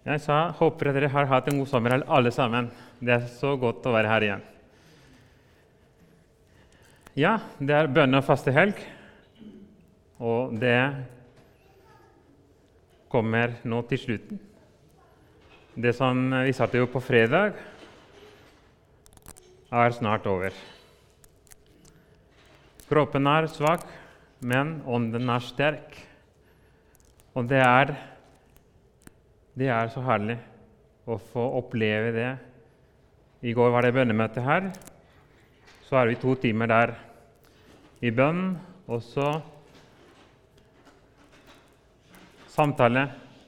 Jeg sa, håper at dere har hatt en god sommer, alle sammen. Det så godt å være her igjen. Ja, det bønne- og fastehelg, og det kommer nå til slutten. Det som vi satte jo på fredag, snart over. Kroppen svak, men ånden sterk. Og det er så herlig å få oppleve det. I går var det bønnemøte her. Så vi 2 timer der i bønn, og så samtale.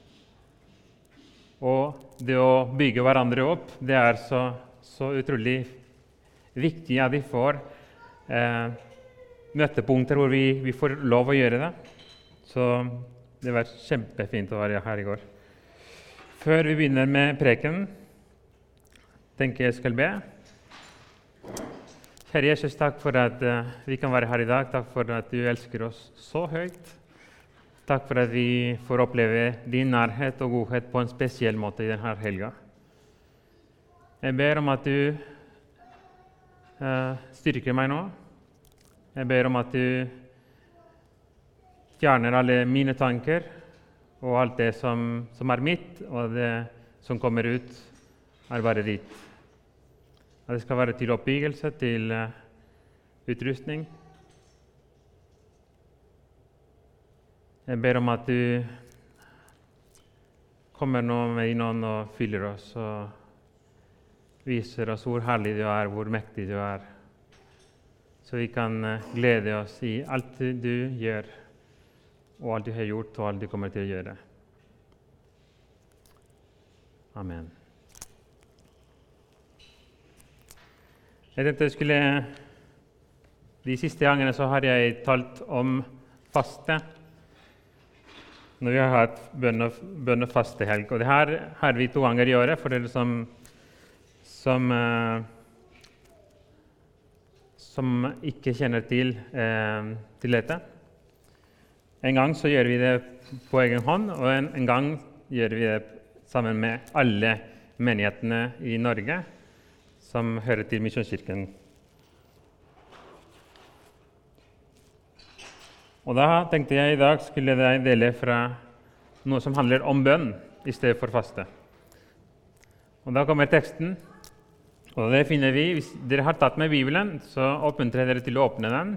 Og det å bygge hverandre opp, det så utrolig viktig at vi får møtepunkter hvor vi får lov å gjøre det. Så det var kjempefint å være her i går. Før vi begynner med preken, tenker jeg skal be. Kjære Jesus, takk for at vi kan være her i dag. Takk for at du elsker oss så høyt. Takk for at vi får oppleve din nærhet og godhet på en spesiell måte i denne helga. Jeg ber om at du styrker meg nå. Jeg ber om at du fjerner alle mine tanker og alt det som mitt, og det som kommer ut, bare ditt. At det skal være til oppbyggelse, til utrustning. Jeg ber om at du kommer nå med innom og fyller oss og viser oss hvor herlig du hvor mektig du så vi kan glede oss i alt du gjør, og alt du har gjort, og alt du kommer til å gjøre. Amen. Jeg tenkte jeg skulle De siste gangene så har jeg talt om faste, når vi har hatt bønne- og fastehelg. Og det her har vi 2 ganger i året, for dere som ikke kjenner til dette. En gang så gjør vi det på egen hånd, og en gang gjør vi det sammen med alle menighetene i Norge som hører til Misjonskirken. Og da tenkte jeg i dag skulle jeg dele fra noe som handler om bønn i stedet for faste. Og da kommer teksten, og det finner vi. Hvis dere har tatt med Bibelen, så oppmuntrer jeg dere til å åpne den.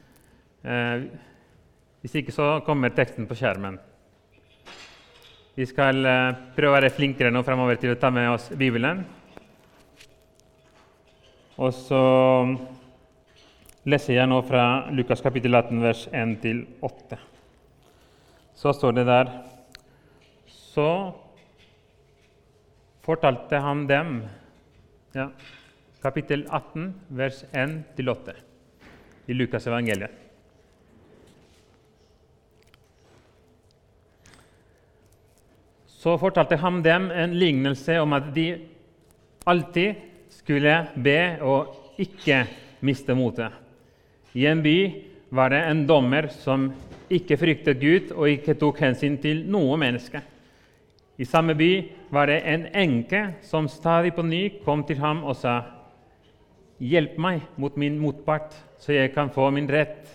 Hvis ikke så kommer teksten på skjermen. Vi skal prøve å være flinkere nå fremover til å ta med oss Bibelen. Og så leser jeg nå fra Lukas kapittel 18, vers 1-8. Så står det der: Så fortalte han dem, kapittel 18, vers 1-8 i Lukas evangeliet. Så fortalte han dem en lignelse om at de alltid skulle be og ikke miste motet. I en by var det en dommer som ikke fryktet Gud og ikke tok hensyn til noe menneske. I samme by var det en enke som stadig på ny kom til ham og sa: «Hjelp meg mot min motpart, så jeg kan få min rett.»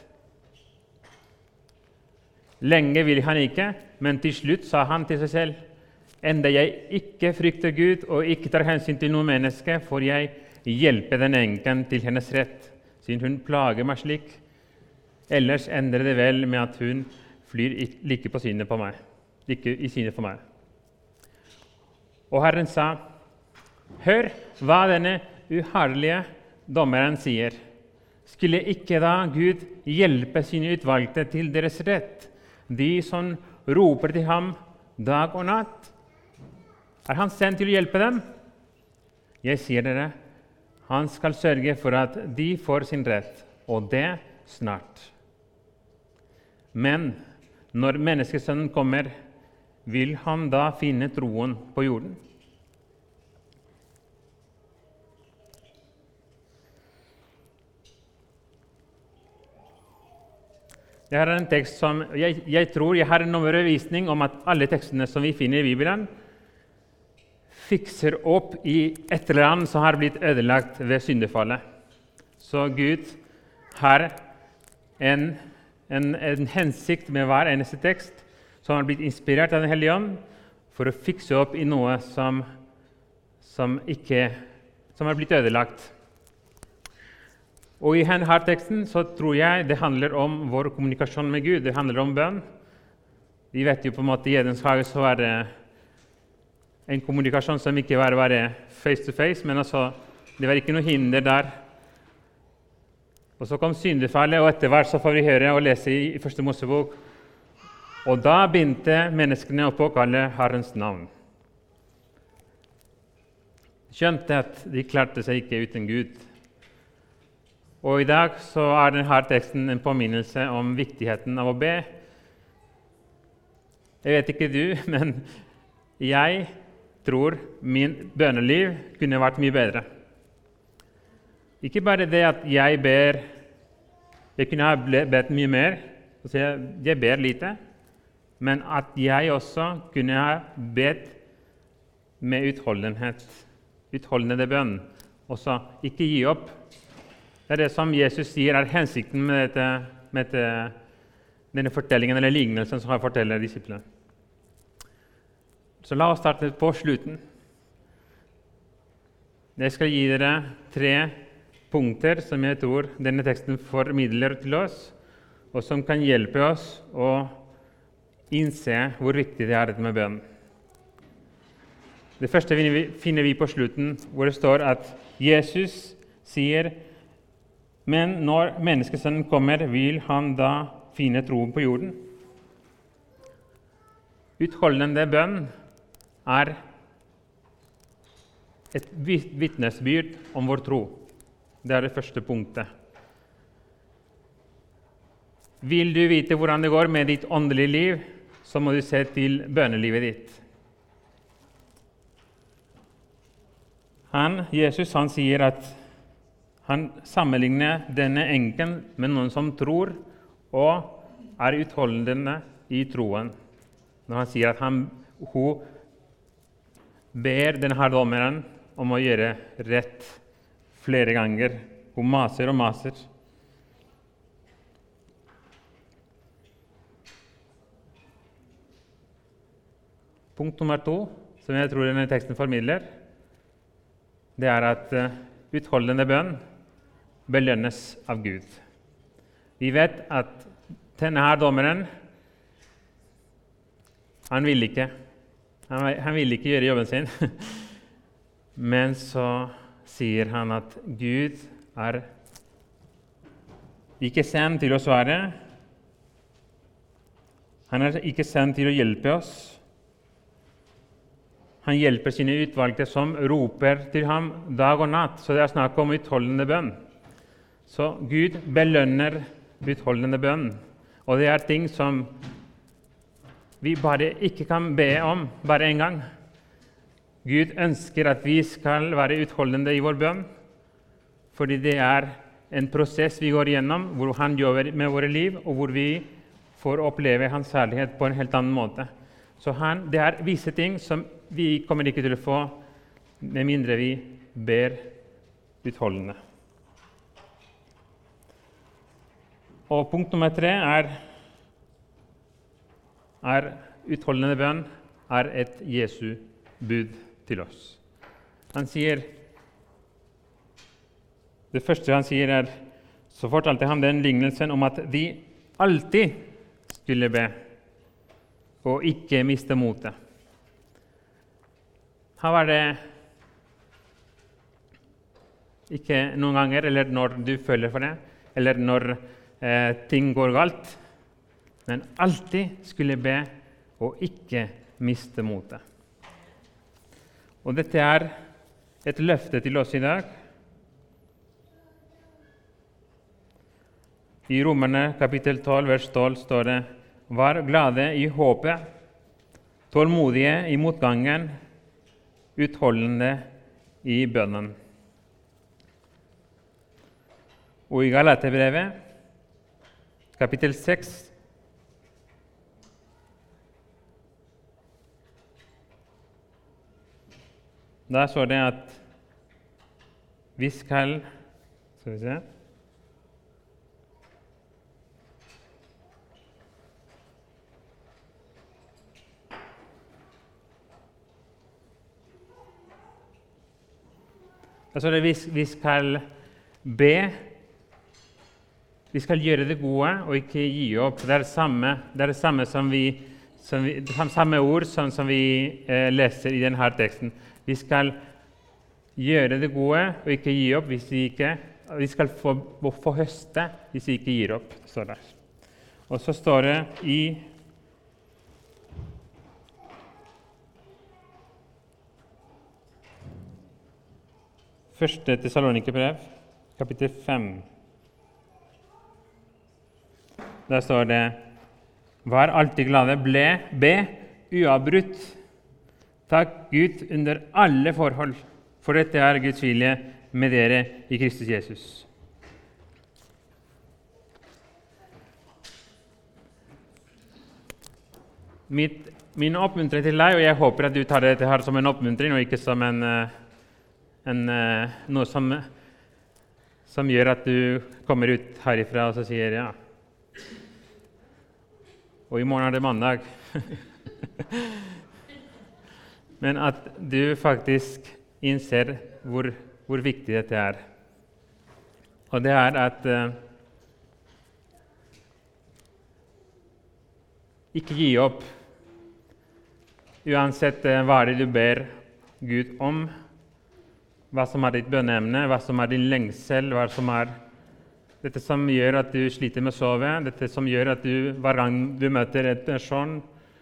Lenge ville han ikke, men til slutt sa han til seg selv: «Enda jeg ikke frykter Gud og ikke tar hensyn til noe menneske, får jeg hjelpe den enken til hennes rett, siden hun plager meg slik. Ellers ender det vel med at hun flyr like i synet for meg.» Og Herren sa: «Hør hva denne uherlige dommeren sier. Skulle ikke da Gud hjelpe sine utvalgte til deres rett, de som roper til ham dag og natt? Er han sendt til å hjelpe dem? Jeg sier dere, han skal sørge for at de får sin rett, og det snart. Men når menneskesønnen kommer, vil han da finne troen på jorden?» Det her en tekst som jeg tror jeg har en overbevisning om at alle tekstene som vi finner i Bibelen, fikser opp i et eller annet som har blitt ødelagt ved syndefallet. Så Gud har en hensikt med hver eneste tekst som har blitt inspirert av Den hellige ånd for å fikse opp i noe som har blitt ødelagt. Og i denne teksten så tror jeg det handler om vår kommunikasjon med Gud. Det handler om bønn. Vi vet jo på en måte i Edens hage så var det en kommunikasjon som ikke var bare face to face, men altså, det var ikke noe hinder der. Og så kom syndefallet, og etter hvert så får vi høre og lese i Første Mosebok. Og da begynte menneskene å påkalle Herrens navn. Skjønte at de klarte seg ikke uten Gud. Og i dag så er denne teksten en påminnelse om viktigheten av å be. Jeg vet ikke du, men jeg tror min bønneliv kunne vært mye bedre. Ikke bare det at jeg ber, jeg kunne ha bedt mye mer, så jeg ber lite, men at jeg også kunne ha bedt med utholdende bønn, og så ikke gi opp. Det er det som Jesus sier er hensikten med denne fortellingen eller lignelsen som han forteller disiplene. Så la oss starte på slutten. Jeg skal gi dere 3 punkter som jeg tror denne teksten formidler til oss, og som kan hjelpe oss å innse hvor viktig det er med bønn. Det første finner vi på slutten, hvor det står at Jesus sier: «Men når menneskesønnen kommer, vil han da finne troen på jorden?» Utholdende bønn er et vitnesbyrd om vår tro. Det er det første punktet. Vil du vite hvordan det går med ditt åndelige liv, så må du se til bønnelivet ditt. Jesus sier at han sammenligner denne enken med noen som tror og er utholdende i troen. Når han sier at hun ber denne dommeren om å gjøre rett flere ganger. Hun maser og maser. Punkt nummer 2, som jeg tror denne teksten formidler, det er at utholdende bønn belønnes av Gud. Vi vet at denne dommeren, han ville ikke gjøre jobben sin, men så sier han at Gud er ikke sendt til å svare. Han er ikke sendt til å hjelpe oss. Han hjelper sine utvalgte som roper til ham dag og natt, så det er snakk om utholdende bønn. Så Gud belønner utholdende bønn, og det er ting som vi bare ikke kan be om bare en gang. Gud ønsker at vi skal være utholdende i vår bønn, fordi det er en prosess vi går igjennom, hvor han jobber med våre liv, og hvor vi får oppleve hans herlighet på en helt annen måte. Så det er visse ting som vi kommer ikke til å få, med mindre vi ber utholdende. Og punkt nummer 3 er utholdende bønn er et Jesu bud til oss. Han sier, det første han sier er, så fortalte han den lignelsen om at de alltid skulle be og ikke miste motet. Her var det ikke noen ganger, eller når du føler for det, eller når ting går galt, men alltid skulle be og ikke miste motet. Og dette er et løfte til oss i dag. I Romerne kapittel 12, vers 12 står det: «Vær glade i håpet, tålmodige i motgangen, utholdende i bønnen.» Og i Galaterbrevet kapittel 6, Da står det at vi skal se. Da står det vi skal be. Vi skal gjøre det gode og ikke gi opp. Det er det samme samme ord som vi leser i denne teksten. Vi skal gjøre det gode og ikke gi opp vi skal få høste hvis vi ikke gir opp, står det. Og så står det i 1. Tessalonikerbrev, kapittel 5. Der står det: Vær alltid glade, be uavbrutt. Takk Gud under alle forhold, for dette er Guds vilje med dere i Kristus Jesus. Min oppmuntring til deg, og jeg håper at du tar dette her som en oppmuntring, og ikke som noe som gjør at du kommer ut herifra og så sier ja. Og i morgen er det mandag. Men at du faktisk innser hvor viktig dette er. Og det er at ikke gi opp. Uansett hva det du ber Gud om, hva som er ditt bønneemne, hva som er din lengsel, hva som er dette som gjør at du sliter med å sove, dette som gjør at du hver gang du møter et sånn,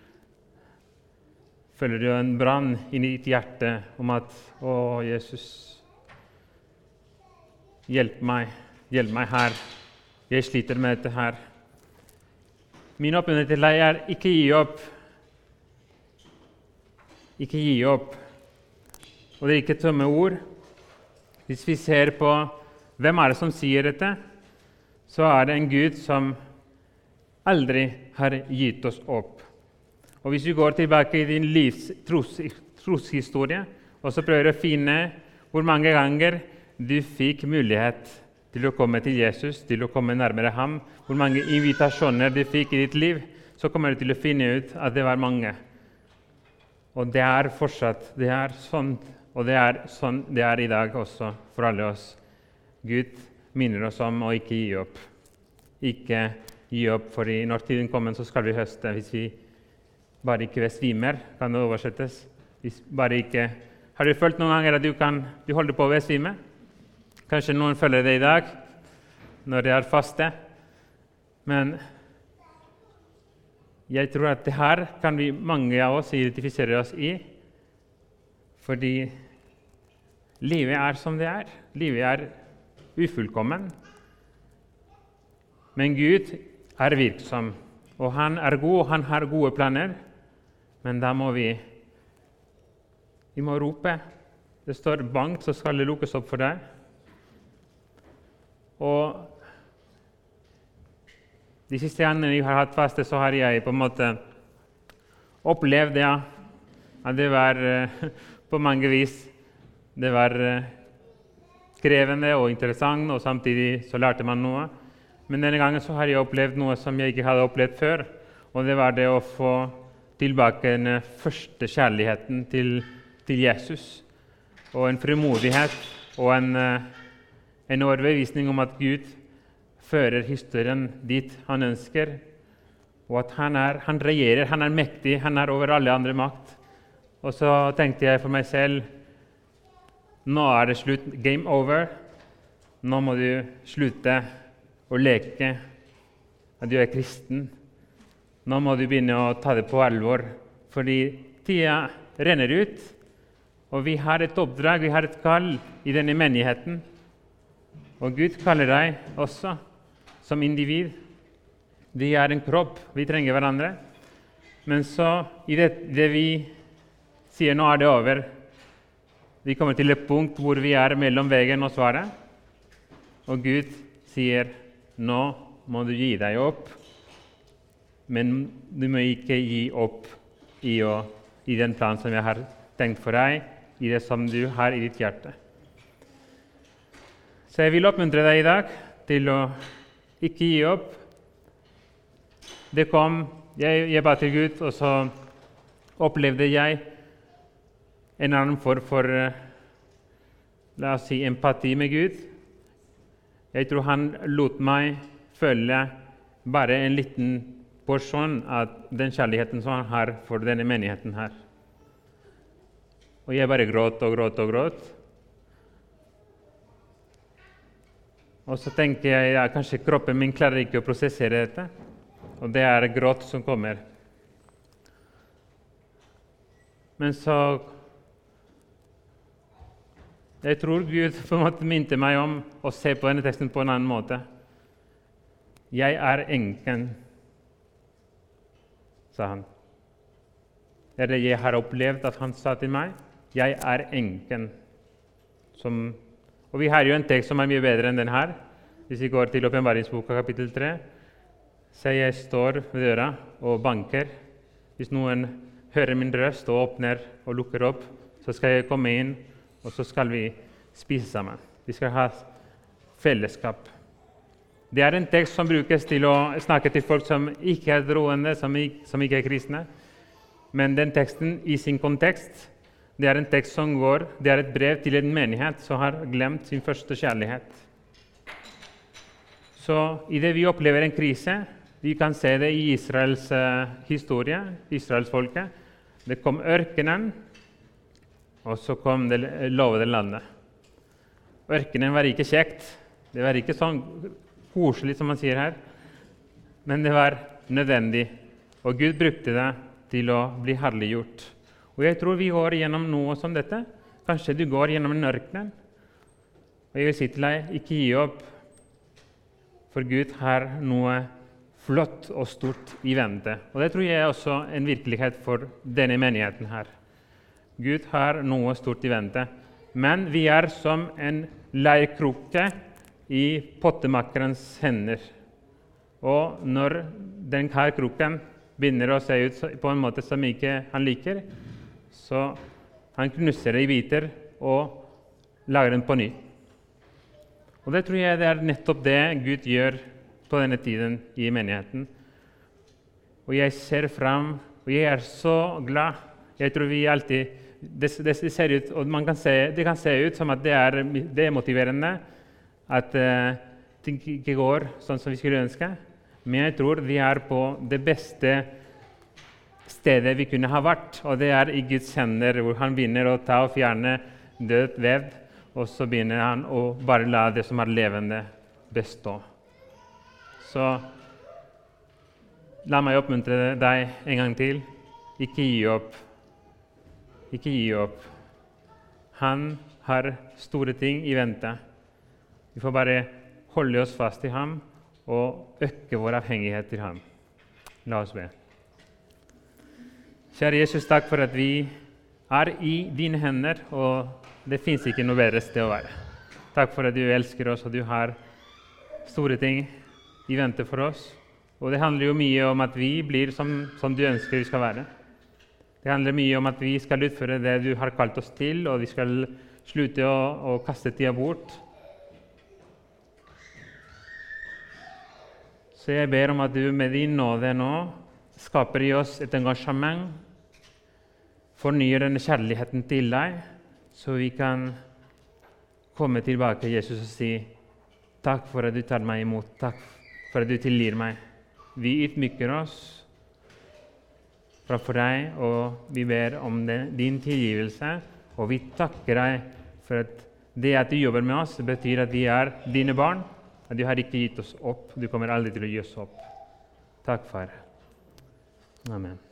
føler du en brann inn i ditt hjerte om at «Å, Jesus, hjelp meg her. Jeg sliter med dette her.» Min oppmuntring til deg er ikke gi opp. Ikke gi opp. Og det er ikke tomme ord. Hvis vi ser på hvem er det som sier dette, så er det en Gud som aldri har gitt oss opp. Og hvis vi går tilbake i din livs troshistorie, og så prøver å finne hvor mange ganger du fikk mulighet til å komme til Jesus, til å komme nærmere ham, hvor mange invitasjoner du fikk i ditt liv, så kommer du til å finne ut at det var mange. Og det er fortsatt, det er sånn, og det er sånn det er i dag også for alle oss. Gud minner oss om å ikke gi opp. Ikke gi opp, for når tiden kommer, så skal vi høste. Hvis vi bare ikke besvimer, kan det oversettes. Hvis bare ikke... Har du følt noen ganger at du holder på å besvime? Kanskje noen føler det i dag, når det er faste. Men jeg tror at det her kan vi mange av oss identifisere oss i, fordi livet er som det er. Livet er ufullkommen. Men Gud er virksom, og han er god, og han har gode planer. Men da må vi må rope. Det står bank, så skal det lukkes opp for deg. Og de siste gangene jeg har hatt faste, så har jeg på en måte opplevd det, at det var på mange vis det var krevende og interessant, og samtidig så lærte man noe. Men denne gangen så har jeg opplevd noe som jeg ikke hadde opplevd før, og det var det å få tilbake den første kjærligheten til Jesus, og en frimodighet og en overbevisning om at Gud fører historien dit han ønsker, og at han regjerer, han er mektig, han er over alle andre makt. Og så tenkte jeg for meg selv, nå er det slutt, game over. Nå må du slutte å leke at du er kristen. Nå må du begynne å ta det på alvor, fordi tida renner ut, og vi har et oppdrag, vi har et kall i denne menigheten. Og Gud kaller deg også som individ. Vi er en kropp, vi trenger hverandre. Men så, i det vi sier nå er det over, vi kommer til et punkt hvor vi er mellom veggen og svaret, og Gud sier, nå må du gi deg opp, men du må ikke gi opp i den planen som jeg har tenkt for deg, i det som du har i ditt hjerte. Så jeg vil oppmuntre deg i dag til å ikke gi opp. Det kom, jeg ba til Gud, og så opplevde jeg en annen form for, la oss si, empati med Gud. Jeg tror han lot meg føle bare en liten porsjon av den kjærligheten som han har for denne menigheten her. Og jeg bare gråt og gråt og gråt. Og så tenker jeg, ja, kanskje kroppen min klarer ikke å prosessere dette. Og det er gråt som kommer. Men så jeg tror Gud på en måte minte meg om å se på denne teksten på en annen måte. Jeg er enken, sa han. Det er det jeg har opplevd at han sa til meg. Jeg er enken. Og vi har jo en tekst som er mye bedre enn den her. Hvis vi går til Åpenbaringsboka kapittel 3, så jeg står ved døra og banker. Hvis noen hører min røst og åpner og lukker opp, så skal jeg komme inn, og så skal vi spise sammen. Vi skal ha fellesskap. Det er en tekst som brukes til å snakke til folk som ikke er troende, som ikke er kristne. Men den teksten i sin kontekst, det er en tekst som går, det er et brev til en menighet som har glemt sin første kjærlighet. Så i det vi opplever en krise, vi kan se det i Israels historie, Israelsfolket. Det kom ørkenen, og så kom det lovede landet. Ørkenen var ikke kjekt. Det var ikke sånn koselig som man sier her, men det var nødvendig. Og Gud brukte det til å bli herliggjort. Og jeg tror vi går gjennom noe som dette. Kanskje du går gjennom en ørken. Og jeg vil si til deg, ikke gi opp. For Gud har noe flott og stort i vente. Og det tror jeg er også en virkelighet for denne menigheten her. Gud har noe stort i vente. Men vi er som en leirkrukke i pottemakkerens hender. Og når den her krukken begynner å se ut på en måte som ikke han liker, så han knusser det i biter og lager den på ny. Og det tror jeg det er nettopp det Gud gjør på denne tiden i menigheten. Og jeg ser frem, og jeg er så glad. Jeg tror vi alltid, det ser ut, og det kan se ut som at det er motiverende, at ting ikke går sånn som vi skulle ønske. Men jeg tror vi er på det beste stedet vi kunne ha vært, og det er i Guds hender, hvor han begynner å ta og fjerne død vev, og så begynner han å bare la det som er levende bestå. Så la meg oppmuntre deg en gang til. Ikke gi opp. Ikke gi opp. Han har store ting i vente. Vi får bare holde oss fast i ham og øke vår avhengighet til ham. La oss be. Kjære Jesus, takk for at vi er i dine hender, og det finnes ikke noe bedre sted å være. Takk for at du elsker oss, og du har store ting i vente for oss. Og det handler jo mye om at vi blir som du ønsker vi skal være. Det handler mye om at vi skal utføre det du har kalt oss til, og vi skal slutte å kaste tida bort. Så jeg ber om at du med din nåde nå skaper i oss et engasjement, fornyer denne kjærligheten til deg, så vi kan komme tilbake til Jesus og si takk for at du tar meg imot, takk for at du tilgir meg. Vi ydmyker oss framfor deg, og vi ber om din tilgivelse, og vi takker deg for at det at du jobber med oss, betyr at vi er dine barn, at du har ikke gitt oss opp, du kommer aldri til å gi oss opp. Takk, far. Amen.